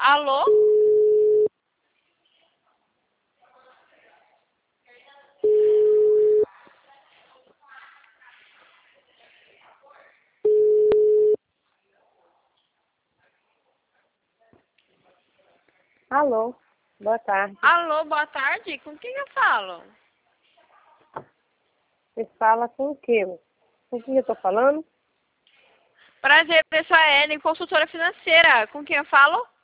Alô? Alô, boa tarde. Alô, boa tarde. Com quem eu falo? Você fala com o quê? Com quem eu tô falando? Prazer, eu sou a Ellen, consultora financeira. Com quem eu falo?